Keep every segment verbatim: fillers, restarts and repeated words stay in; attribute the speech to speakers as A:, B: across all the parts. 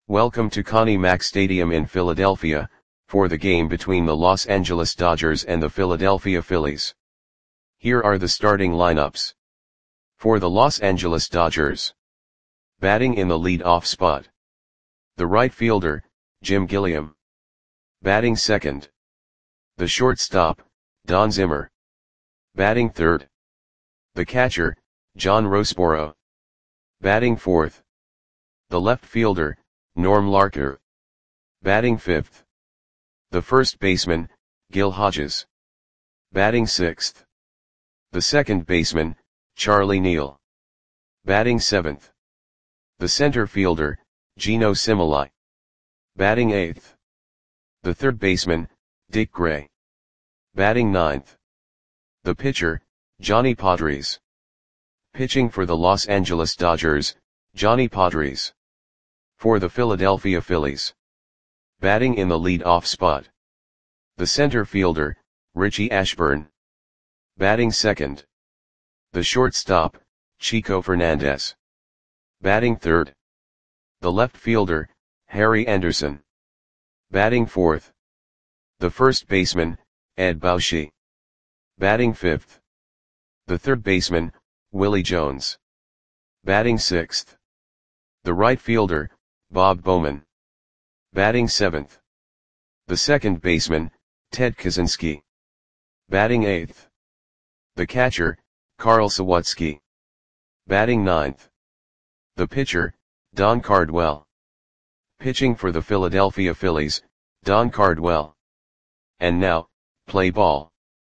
A: Welcome to Connie Mack Stadium in Philadelphia, for the game between the Los Angeles Dodgers and the Philadelphia Phillies. Here are the starting lineups. For the Los Angeles Dodgers. Batting in the lead-off spot. The right fielder, Jim Gilliam. Batting second. The shortstop, Don Zimmer. Batting third. The catcher, John Roseboro. Batting fourth. The left fielder, Norm Larker. Batting fifth. The first baseman, Gil Hodges. Batting sixth. The second baseman, Charlie Neal. Batting seventh. The center fielder, Geno Similai. Batting eighth. The third baseman, Dick Gray. Batting ninth. The pitcher, Johnny Podres. Pitching for the Los Angeles Dodgers, Johnny Podres. For the Philadelphia Phillies. Batting in the lead-off spot. The center fielder, Richie Ashburn. Batting second. The shortstop, Chico Fernandez. Batting third. The left fielder, Harry Anderson. Batting fourth. The first baseman, Ed Bauschy. Batting fifth. The third baseman, Willie Jones. Batting sixth. The right fielder, Bob Bowman. Batting seventh. The second baseman, Ted Kaczynski. Batting eighth. The catcher, Carl Sawatsky. Batting ninth. The pitcher, Don Cardwell. Pitching for the Philadelphia Phillies, Don Cardwell. And now, play ball.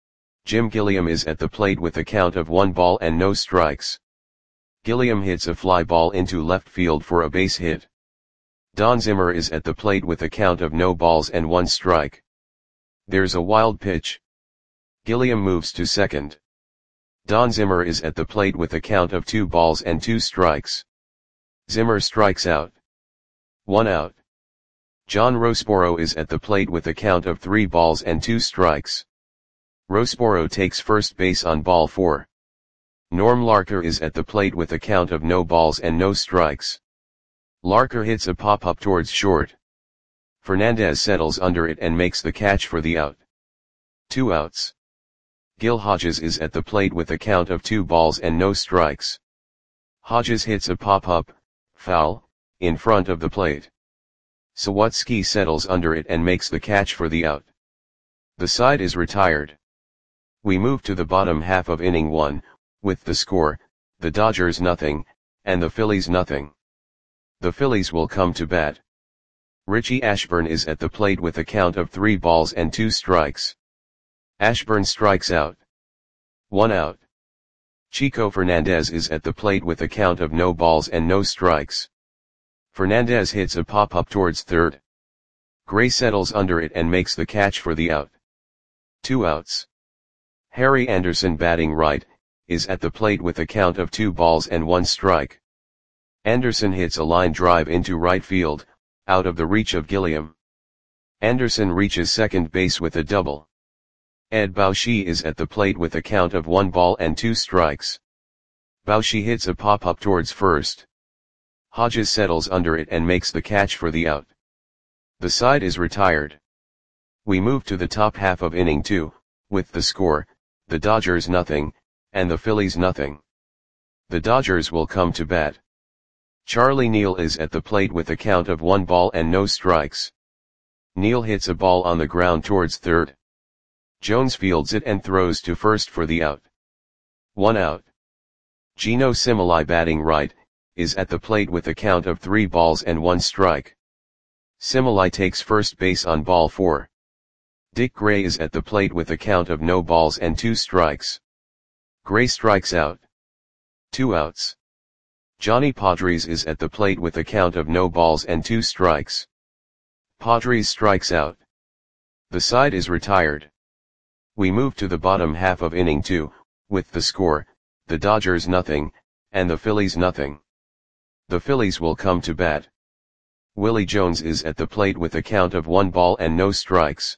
A: Jim Gilliam is at the plate with a count of one ball and no strikes. Gilliam hits a fly ball into left field for a base hit. Don Zimmer is at the plate with a count of no balls and one strike. There's a wild pitch. Gilliam moves to second. Don Zimmer is at the plate with a count of two balls and two strikes. Zimmer strikes out. One out. John Roseboro is at the plate with a count of three balls and two strikes. Roseboro takes first base on ball four. Norm Larker is at the plate with a count of no balls and no strikes. Larker hits a pop-up towards short. Fernandez settles under it and makes the catch for the out. Two outs. Gil Hodges is at the plate with a count of two balls and no strikes. Hodges hits a pop-up, foul, in front of the plate. Sawatsky settles under it and makes the catch for the out. The side is retired. We move to the bottom half of inning one, with the score, the Dodgers nothing, and the Phillies nothing. The Phillies will come to bat. Richie Ashburn is at the plate with a count of three balls and two strikes. Ashburn strikes out. One out. Chico Fernandez is at the plate with a count of no balls and no strikes. Fernandez hits a pop-up towards third. Gray settles under it and makes the catch for the out. Two outs. Harry Anderson, batting right, is at the plate with a count of two balls and one strike. Anderson hits a line drive into right field, out of the reach of Gilliam. Anderson reaches second base with a double. Ed Bauschy is at the plate with a count of one ball and two strikes. Bauschy hits a pop-up towards first. Hodges settles under it and makes the catch for the out. The side is retired. We move to the top half of inning two, with the score, the Dodgers nothing, and the Phillies nothing. The Dodgers will come to bat. Charlie Neal is at the plate with a count of one ball and no strikes. Neal hits a ball on the ground towards third. Jones fields it and throws to first for the out. One out. Geno Similai, batting right, is at the plate with a count of three balls and one strike. Similai takes first base on ball four. Dick Gray is at the plate with a count of no balls and two strikes. Gray strikes out. Two outs. Johnny Podres is at the plate with a count of no balls and two strikes. Podres strikes out. The side is retired. We move to the bottom half of inning two, with the score, the Dodgers nothing, and the Phillies nothing. The Phillies will come to bat. Willie Jones is at the plate with a count of one ball and no strikes.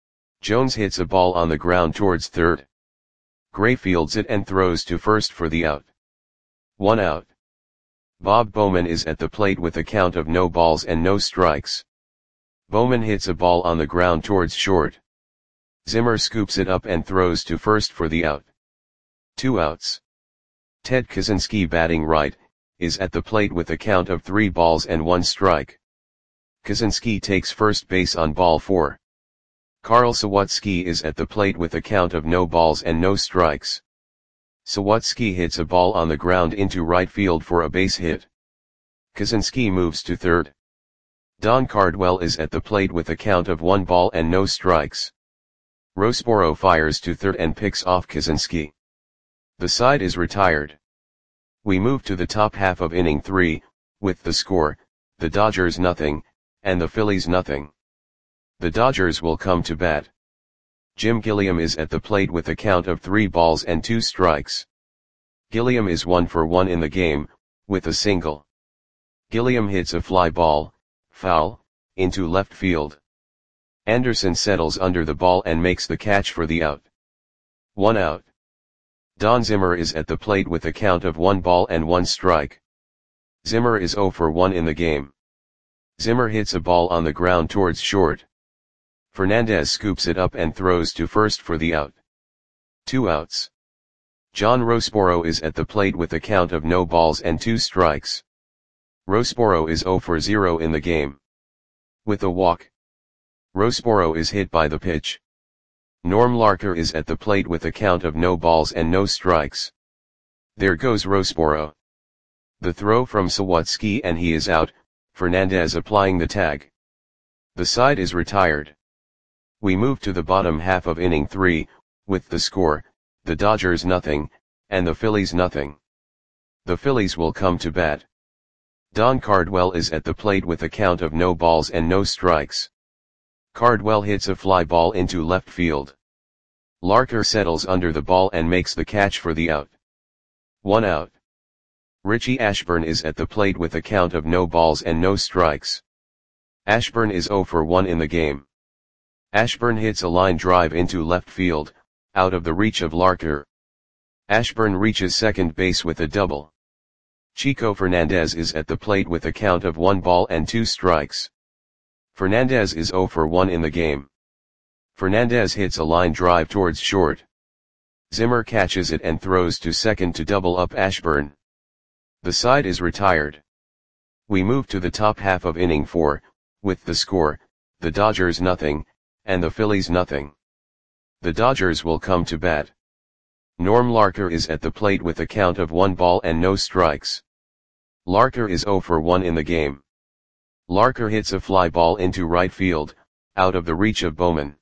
A: Jones hits a ball on the ground towards third. Gray fields it and throws to first for the out. One out. Bob Bowman is at the plate with a count of no balls and no strikes. Bowman hits a ball on the ground towards short. Zimmer scoops it up and throws to first for the out. Two outs. Ted Kaczynski, batting right, is at the plate with a count of three balls and one strike. Kaczynski takes first base on ball four. Karl Sawatzki is at the plate with a count of no balls and no strikes. Sawatzki hits a ball on the ground into right field for a base hit. Kaczynski moves to third. Don Cardwell is at the plate with a count of one ball and no strikes. Roseboro fires to third and picks off Kaczynski. The side is retired. We move to the top half of inning three, with the score, the Dodgers nothing, and the Phillies nothing. The Dodgers will come to bat. Jim Gilliam is at the plate with a count of three balls and two strikes. Gilliam is one for one in the game, with a single. Gilliam hits a fly ball, foul, into left field. Anderson settles under the ball and makes the catch for the out. One out. Don Zimmer is at the plate with a count of one ball and one strike. Zimmer is zero for one in the game. Zimmer hits a ball on the ground towards short. Fernandez scoops it up and throws to first for the out. Two outs. John Roseboro is at the plate with a count of no balls and two strikes. Roseboro is zero for zero in the game. With a walk. Roseboro is hit by the pitch. Norm Larker is at the plate with a count of no balls and no strikes. There goes Roseboro. The throw from Sawatzki and he is out, Fernandez applying the tag. The side is retired. We move to the bottom half of inning three, with the score, the Dodgers nothing, and the Phillies nothing. The Phillies will come to bat. Don Cardwell is at the plate with a count of no balls and no strikes. Cardwell hits a fly ball into left field. Larker settles under the ball and makes the catch for the out. One out. Richie Ashburn is at the plate with a count of no balls and no strikes. Ashburn is zero for one in the game. Ashburn hits a line drive into left field, out of the reach of Larker. Ashburn reaches second base with a double. Chico Fernandez is at the plate with a count of one ball and two strikes. Fernandez is zero for one in the game. Fernandez hits a line drive towards short. Zimmer catches it and throws to second to double up Ashburn. The side is retired. We move to the top half of inning four, with the score, the Dodgers nothing, and the Phillies nothing. The Dodgers will come to bat. Norm Larker is at the plate with a count of one ball and no strikes. Larker is zero for one in the game. Larker hits a fly ball into right field, out of the reach of Bowman.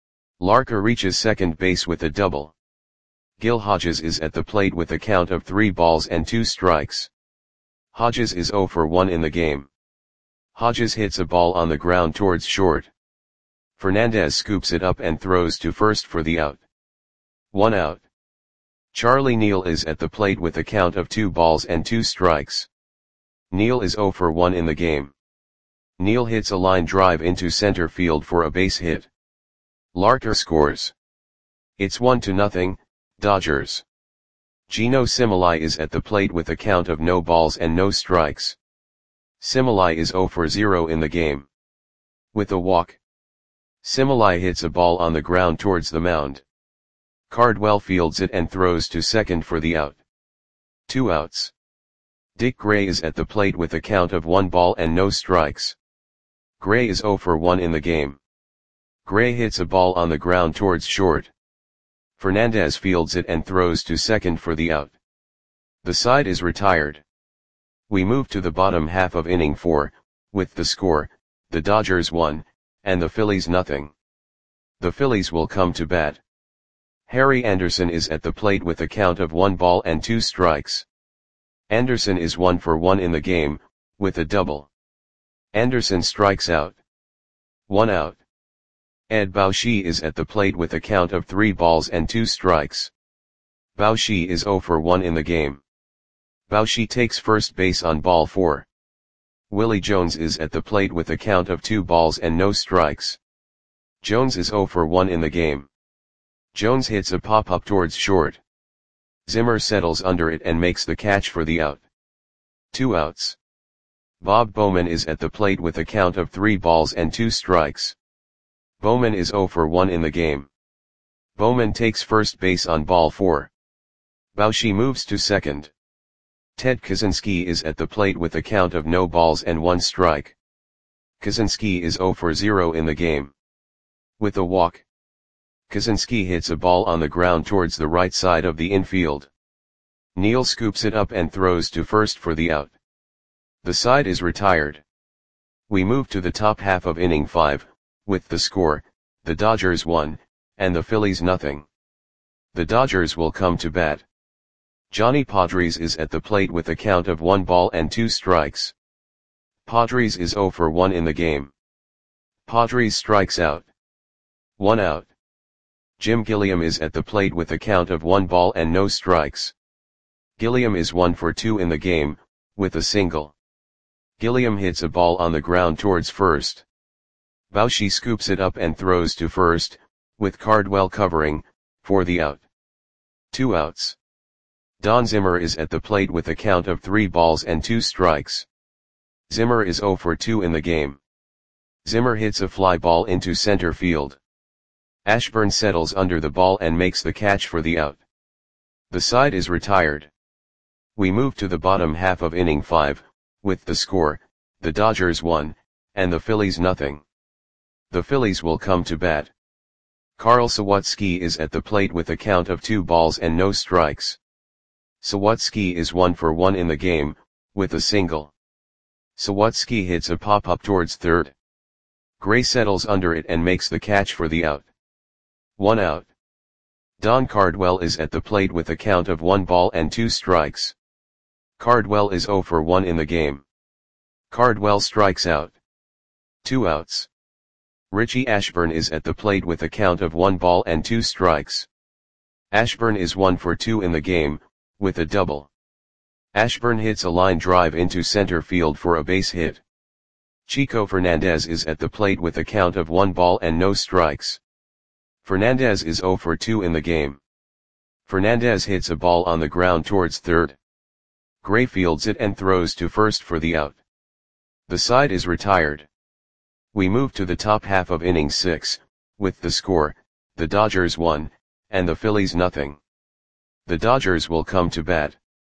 A: Larker reaches second base with a double. Gil Hodges is at the plate with a count of three balls and two strikes. Hodges is zero for one in the game. Hodges hits a ball on the ground towards short. Fernandez scoops it up and throws to first for the out. One out. Charlie Neal is at the plate with a count of two balls and two strikes. Neal is zero for one in the game. Neal hits a line drive into center field for a base hit. Larker scores. It's one to nothing, Dodgers. Gino Similai is at the plate with a count of no balls and no strikes. Similai is zero for zero in the game. With a walk. Similai hits a ball on the ground towards the mound. Cardwell fields it and throws to second for the out. Two outs. Dick Gray is at the plate with a count of one ball and no strikes. Gray is zero for one in the game. Gray hits a ball on the ground towards short. Fernandez fields it and throws to second for the out. The side is retired. We move to the bottom half of inning four, with the score, the Dodgers one, and the Phillies nothing. The Phillies will come to bat. Harry Anderson is at the plate with a count of one ball and two strikes. Anderson is one for one in the game, with a double. Anderson strikes out. One out. Ed Bauschy is at the plate with a count of three balls and two strikes. Bauschy is zero for one in the game. Bauschy takes first base on ball four. Willie Jones is at the plate with a count of two balls and no strikes. Jones is zero for one in the game. Jones hits a pop-up towards short. Zimmer settles under it and makes the catch for the out. Two outs. Bob Bowman is at the plate with a count of three balls and two strikes. Bowman is oh for one in the game. Bowman takes first base on ball four. Bauschy moves to second. Ted Kaczynski is at the plate with a count of no balls and one strike. Kaczynski is oh for zero in the game. With a walk, Kaczynski hits a ball on the ground towards the right side of the infield. Neal scoops it up and throws to first for the out. The side is retired. We move to the top half of inning five, with the score, the Dodgers one, and the Phillies nothing. The Dodgers will come to bat. Johnny Podres is at the plate with a count of one ball and two strikes. Podres is oh for one in the game. Podres strikes out. One out. Jim Gilliam is at the plate with a count of one ball and no strikes. Gilliam is one for two in the game, with a single. Gilliam hits a ball on the ground towards first. Bauschy scoops it up and throws to first, with Cardwell covering, for the out. Two outs. Don Zimmer is at the plate with a count of three balls and two strikes. Zimmer is oh for two in the game. Zimmer hits a fly ball into center field. Ashburn settles under the ball and makes the catch for the out. The side is retired. We move to the bottom half of inning five, with the score, the Dodgers one, and the Phillies nothing. The Phillies will come to bat. Carl Sawatzky is at the plate with a count of two balls and no strikes. Sawatzky is one for one in the game, with a single. Sawatzky hits a pop-up towards third. Gray settles under it and makes the catch for the out. One out. Don Cardwell is at the plate with a count of one ball and two strikes. Cardwell is oh for one in the game. Cardwell strikes out. Two outs. Richie Ashburn is at the plate with a count of one ball and two strikes. Ashburn is one for two in the game, with a double. Ashburn hits a line drive into center field for a base hit. Chico Fernandez is at the plate with a count of one ball and no strikes. Fernandez is oh for two in the game. Fernandez hits a ball on the ground towards third. Gray fields it and throws to first for the out. The side is retired. We move to the top half of inning six, with the score, the Dodgers one, and the Phillies nothing. The Dodgers will come to bat.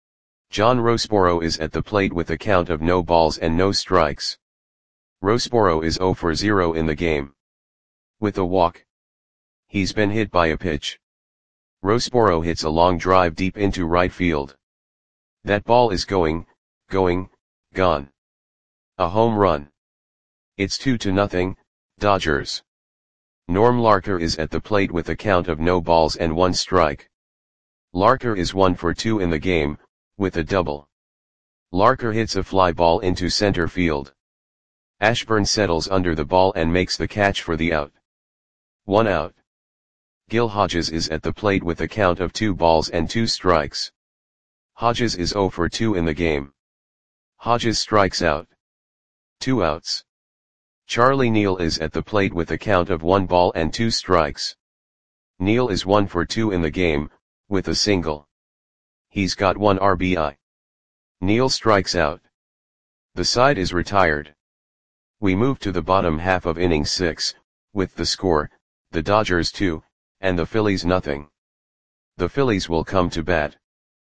A: John Roseboro is at the plate with a count of no balls and no strikes. Roseboro is oh for zero in the game. With a walk. He's been hit by a pitch. Roseboro hits a long drive deep into right field. That ball is going, going, gone. A home run. It's two to nothing, Dodgers. Norm Larker is at the plate with a count of no balls and one strike. Larker is one for two in the game, with a double. Larker hits a fly ball into center field. Ashburn settles under the ball and makes the catch for the out. One out. Gil Hodges is at the plate with a count of two balls and two strikes. Hodges is oh for two in the game. Hodges strikes out. Two outs. Charlie Neal is at the plate with a count of one ball and two strikes. Neal is one for two in the game, with a single. He's got one R B I. Neal strikes out. The side is retired. We move to the bottom half of inning six, with the score, the Dodgers two, and the Phillies nothing. The Phillies will come to bat.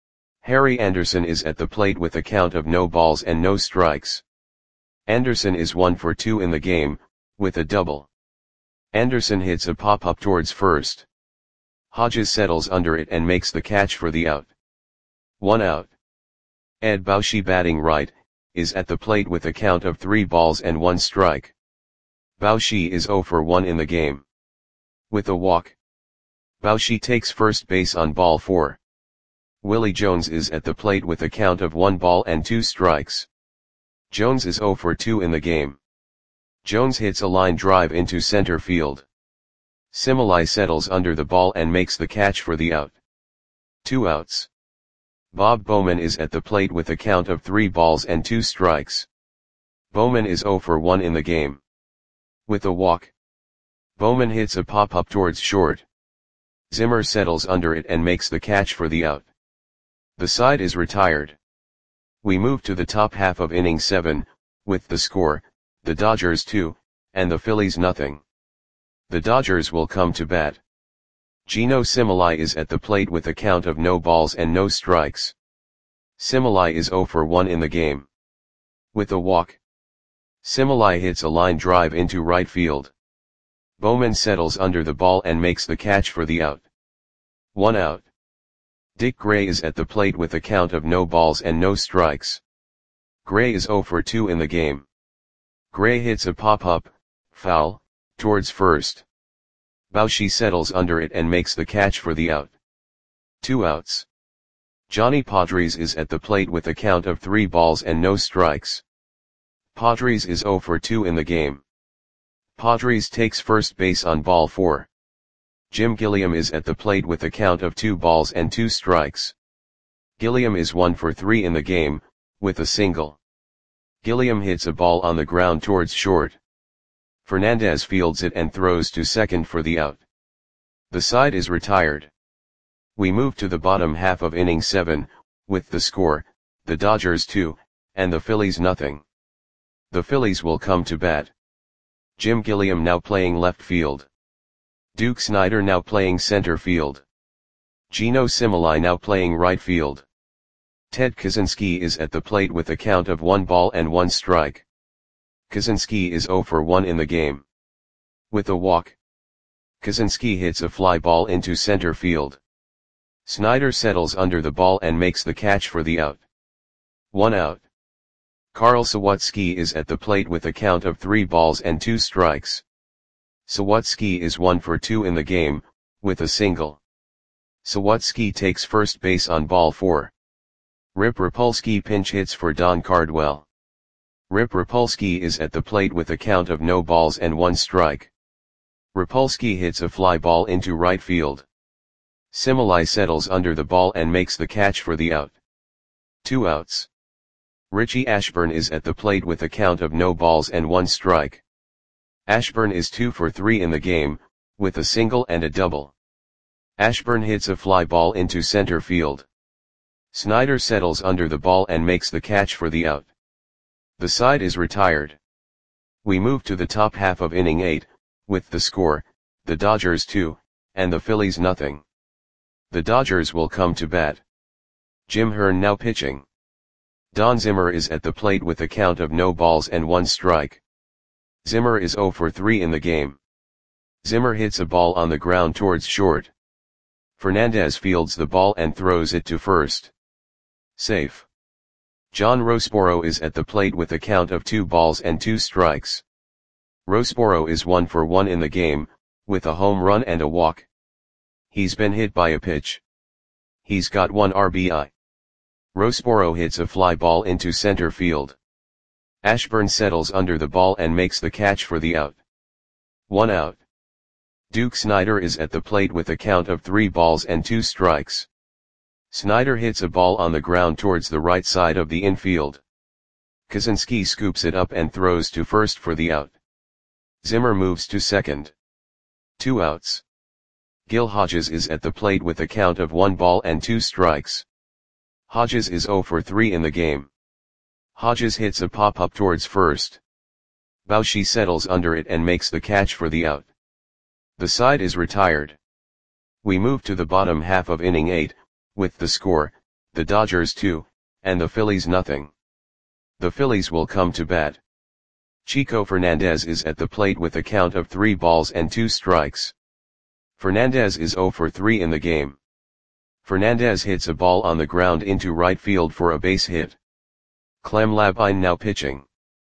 A: Harry Anderson is at the plate with a count of no balls and no strikes. Anderson is one for two in the game, with a double. Anderson hits a pop-up towards first. Hodges settles under it and makes the catch for the out. One out. Ed Bauschy, batting right, is at the plate with a count of three balls and one strike. Bauschy is oh for one in the game. With a walk. Bauschy takes first base on ball four. Willie Jones is at the plate with a count of one ball and two strikes. Jones is oh for two in the game. Jones hits a line drive into center field. Similai settles under the ball and makes the catch for the out. Two outs. Bob Bowman is at the plate with a count of three balls and two strikes. Bowman is oh for one in the game. With a walk. Bowman hits a pop-up towards short. Zimmer settles under it and makes the catch for the out. The side is retired. We move to the top half of inning seven, with the score, the Dodgers two, and the Phillies nothing. The Dodgers will come to bat. Geno Similai is at the plate with a count of no balls and no strikes. Similai is zero for one in the game. With a walk, Similai hits a line drive into right field. Bowman settles under the ball and makes the catch for the out. One out. Dick Gray is at the plate with a count of no balls and no strikes. Gray is zero for two in the game. Gray hits a pop-up, foul, towards first. Bauchi settles under it and makes the catch for the out. Two outs. Johnny Padres is at the plate with a count of three balls and no strikes. Padres is zero for two in the game. Padres takes first base on ball four. Jim Gilliam is at the plate with a count of two balls and two strikes. Gilliam is one for three in the game, with a single. Gilliam hits a ball on the ground towards short. Fernandez fields it and throws to second for the out. The side is retired. We move to the bottom half of inning seven, with the score, the Dodgers two, and the Phillies nothing. The Phillies will come to bat. Jim Gilliam now playing left field. Duke Snider now playing center field. Geno Similai now playing right field. Ted Kaczynski is at the plate with a count of one ball and one strike. Kaczynski is zero for one in the game. With a walk, Kaczynski hits a fly ball into center field. Snider settles under the ball and makes the catch for the out. One out. Carl Sawatsky is at the plate with a count of three balls and two strikes. Sawatsky is one for two in the game, with a single. Sawatsky takes first base on ball four. Rip Rapolsky pinch hits for Don Cardwell. Rip Rapolsky is at the plate with a count of no balls and one strike. Rapolsky hits a fly ball into right field. Similai settles under the ball and makes the catch for the out. Two outs. Richie Ashburn is at the plate with a count of no balls and one strike. Ashburn is two for three in the game, with a single and a double. Ashburn hits a fly ball into center field. Snider settles under the ball and makes the catch for the out. The side is retired. We move to the top half of inning eight, with the score, the Dodgers two, and the Phillies nothing. The Dodgers will come to bat. Jim Hearn now pitching. Don Zimmer is at the plate with a count of no balls and one strike. Zimmer is zero for three in the game. Zimmer hits a ball on the ground towards short. Fernandez fields the ball and throws it to first. Safe. John Rosboro is at the plate with a count of two balls and two strikes. Rosboro is one for one in the game, with a home run and a walk. He's been hit by a pitch. He's got one R B I. Rosboro hits a fly ball into center field. Ashburn settles under the ball and makes the catch for the out. One out. Duke Snider is at the plate with a count of three balls and two strikes. Snider hits a ball on the ground towards the right side of the infield. Kaczynski scoops it up and throws to first for the out. Zimmer moves to second. Two outs. Gil Hodges is at the plate with a count of one ball and two strikes. Hodges is zero for three in the game. Hodges hits a pop-up towards first. Bauchi settles under it and makes the catch for the out. The side is retired. We move to the bottom half of inning eight, with the score, the Dodgers two, and the Phillies nothing. The Phillies will come to bat. Chico Fernandez is at the plate with a count of three balls and two strikes. Fernandez is zero for three in the game. Fernandez hits a ball on the ground into right field for a base hit. Clem Labine now pitching.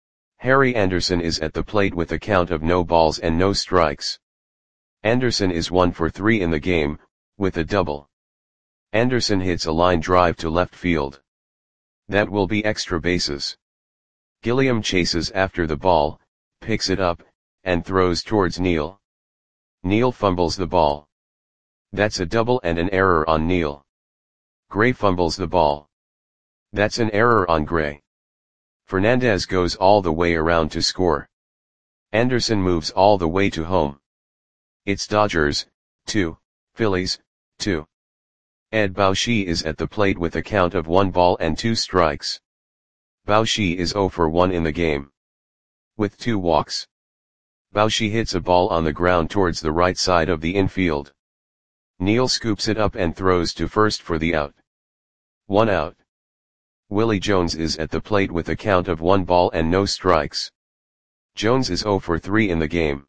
A: Harry Anderson is at the plate with a count of no balls and no strikes. Anderson is one for three in the game, with a double. Anderson hits a line drive to left field. That will be extra bases. Gilliam chases after the ball, picks it up, and throws towards Neal. Neal fumbles the ball. That's a double and an error on Neal. Gray fumbles the ball. That's an error on Gray. Fernandez goes all the way around to score. Anderson moves all the way to home. It's Dodgers, two, Phillies, two. Ed Bauchi is at the plate with a count of one ball and two strikes. Bao-Shi is zero for one in the game. With two walks. Bao-Shi hits a ball on the ground towards the right side of the infield. Neil scoops it up and throws to first for the out. One out. Willie Jones is at the plate with a count of one ball and no strikes. Jones is zero for three in the game.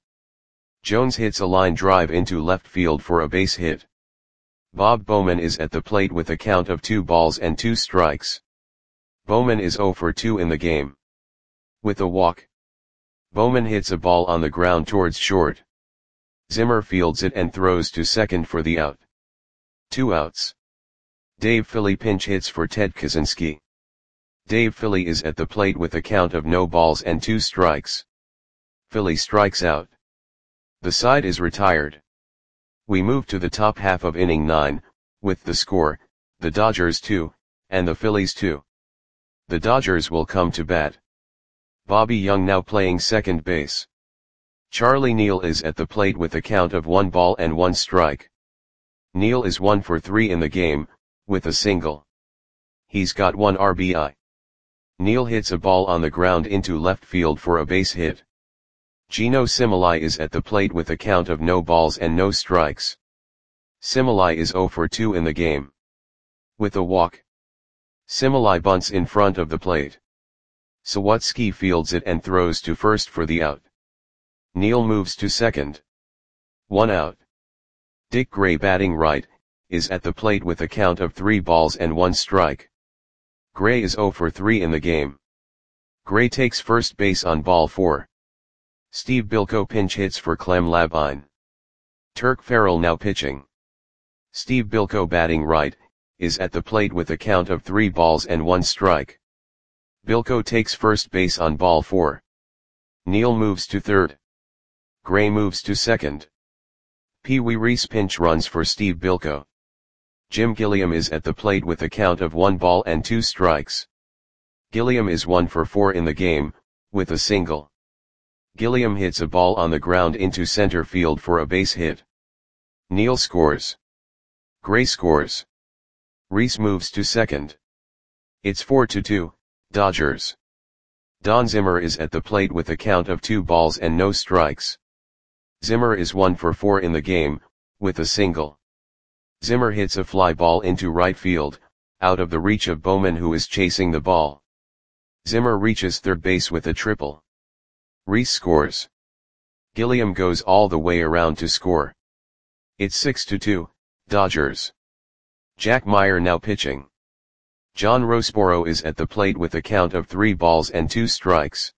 A: Jones hits a line drive into left field for a base hit. Bob Bowman is at the plate with a count of two balls and two strikes. Bowman is zero for two in the game. With a walk. Bowman hits a ball on the ground towards short. Zimmer fields it and throws to second for the out. Two outs. Dave Philly pinch hits for Ted Kaczynski. Dave Philly is at the plate with a count of no balls and two strikes. Philly strikes out. The side is retired. We move to the top half of inning nine, with the score, the Dodgers two, and the Phillies two. The Dodgers will come to bat. Bobby Young now playing second base. Charlie Neal is at the plate with a count of one ball and one strike. Neal is one for three in the game, with a single. He's got one R B I. Neal hits a ball on the ground into left field for a base hit. Gino Similai is at the plate with a count of no balls and no strikes. Similai is zero for two in the game. With a walk. Similai bunts in front of the plate. Sawatsky fields it and throws to first for the out. Neal moves to second. One out. Dick Gray batting right, is at the plate with a count of three balls and one strike. Gray is zero for three in the game. Gray takes first base on ball four. Steve Bilko pinch hits for Clem Labine. Turk Farrell now pitching. Steve Bilko batting right, is at the plate with a count of three balls and one strike. Bilko takes first base on ball four. Neal moves to third. Gray moves to second. Pee Wee Reese pinch runs for Steve Bilko. Jim Gilliam is at the plate with a count of one ball and two strikes. Gilliam is one for four in the game, with a single. Gilliam hits a ball on the ground into center field for a base hit. Neal scores. Gray scores. Reese moves to second. It's four to two, Dodgers. Don Zimmer is at the plate with a count of two balls and no strikes. Zimmer is one for four in the game, with a single. Zimmer hits a fly ball into right field, out of the reach of Bowman who is chasing the ball. Zimmer reaches third base with a triple. Reese scores. Gilliam goes all the way around to score. It's six to two, Dodgers. Jack Meyer now pitching. John Roseboro is at the plate with a count of three balls and two strikes.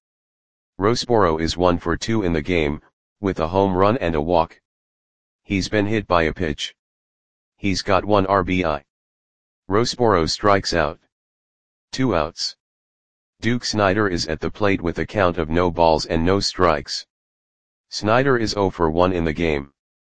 A: Roseboro is one for two in the game, with a home run and a walk. He's been hit by a pitch. He's got one R B I. Roseboro strikes out. Two outs. Duke Snider is at the plate with a count of no balls and no strikes. Snider is zero for one in the game.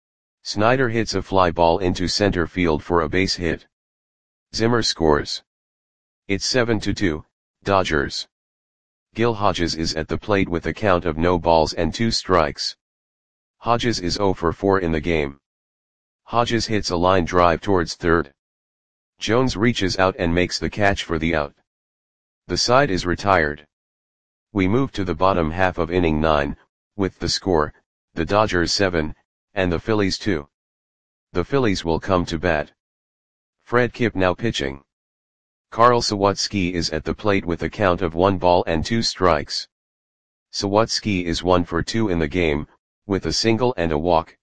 A: Snider hits a fly ball into center field for a base hit. Zimmer scores. It's seven to two, Dodgers. Gil Hodges is at the plate with a count of no balls and two strikes. Hodges is zero for four in the game. Hodges hits a line drive towards third. Jones reaches out and makes the catch for the out. The side is retired. We move to the bottom half of inning nine, with the score, the Dodgers seven, and the Phillies two. The Phillies will come to bat. Fred Kipp now pitching. Carl Sawatsky is at the plate with a count of one ball and two strikes. Sawatsky is one for two in the game, with a single and a walk.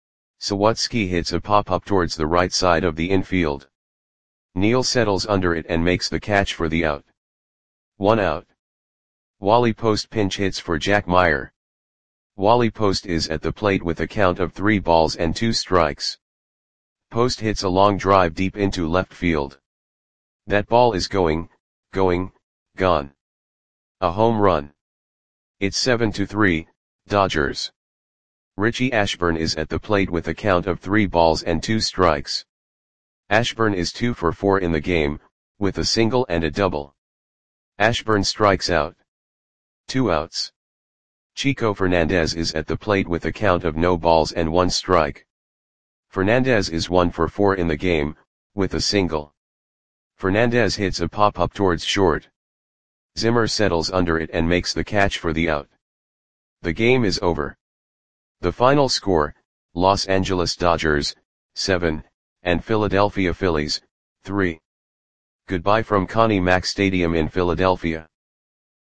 A: Sawatsky hits a pop-up towards the right side of the infield. Neal settles under it and makes the catch for the out. One out. Wally Post pinch hits for Jack Meyer. Wally Post is at the plate with a count of three balls and two strikes. Post hits a long drive deep into left field. That ball is going, going, gone. A home run. It's seven to three, Dodgers. Richie Ashburn is at the plate with a count of three balls and two strikes. Ashburn is two for four in the game, with a single and a double. Ashburn strikes out. Two outs. Chico Fernandez is at the plate with a count of no balls and one strike. Fernandez is one for four in the game, with a single. Fernandez hits a pop-up towards short. Zimmer settles under it and makes the catch for the out. The game is over. The final score, Los Angeles Dodgers, seven, and Philadelphia Phillies, three. Goodbye from Connie Mack Stadium in Philadelphia.